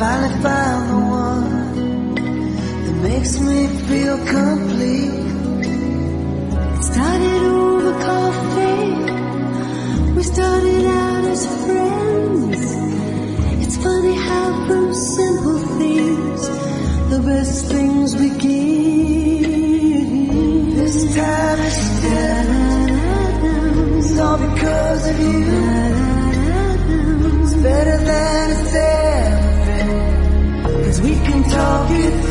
finally found the one that makes me feel complete. It started over coffee. We started out as friends. It's funny how from simple things the best things begin. This time is different. It's all because of you. It's better than it's ever been, 'cause we can talk it